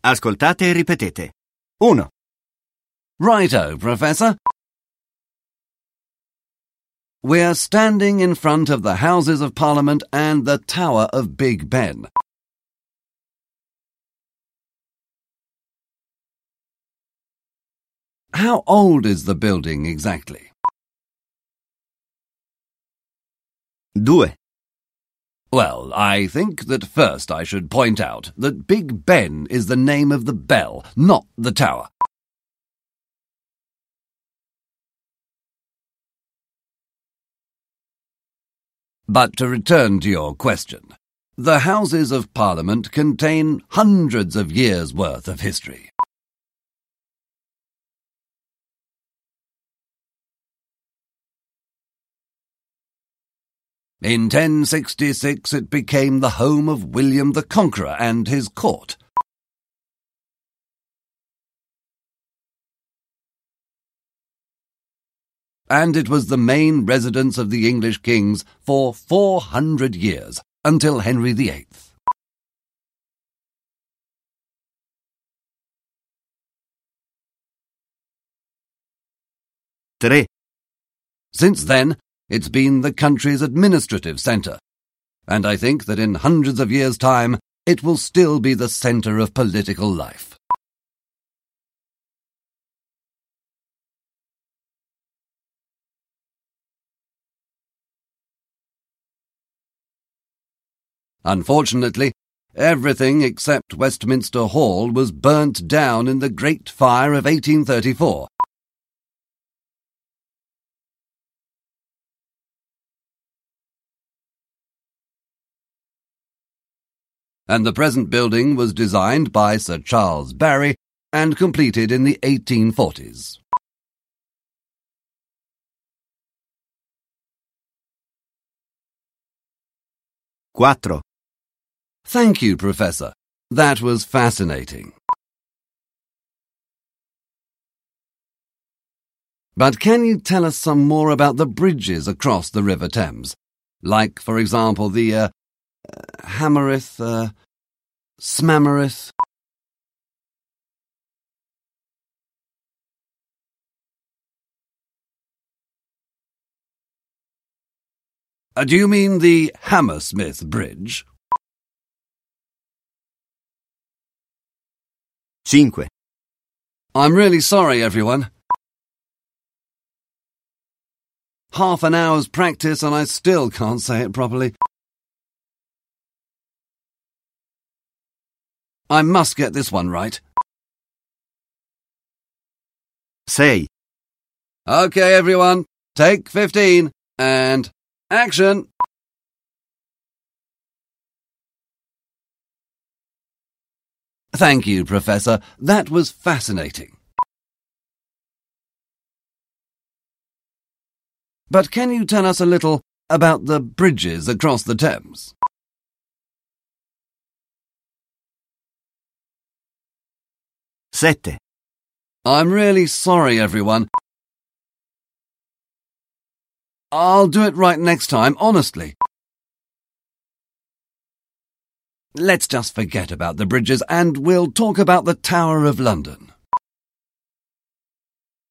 Ascoltate e ripetete. 1, Righto, Professor. We're standing in front of the Houses of Parliament and the Tower of Big Ben. How old is the building exactly? 2, Well, I think that first I should point out that Big Ben is the name of the bell, not the tower. But to return to your question, the Houses of Parliament contain hundreds of years' worth of history. In 1066 it became the home of William the Conqueror and his court. And it was the main residence of the English kings for 400 years, until Henry VIII. Tre, Since then, it's been the country's administrative centre, and I think that in hundreds of years' time it will still be the centre of political life. Unfortunately, everything except Westminster Hall was burnt down in the Great Fire of 1834. And the present building was designed by Sir Charles Barry and completed in the 1840s. Quattro. Thank you, Professor. That was fascinating. But can you tell us some more about the bridges across the River Thames? Like, for example, the Hammersmith, Smammerith. Do you mean the Hammersmith Bridge? 5, I'm really sorry, everyone. Half an hour's practice and I still can't say it properly. I must get this one right. 6, Okay, everyone, take 15 and action! Thank you, Professor. That was fascinating. But can you tell us a little about the bridges across the Thames? 7, I'm really sorry, everyone. I'll do it right next time, honestly. Let's just forget about the bridges and we'll talk about the Tower of London.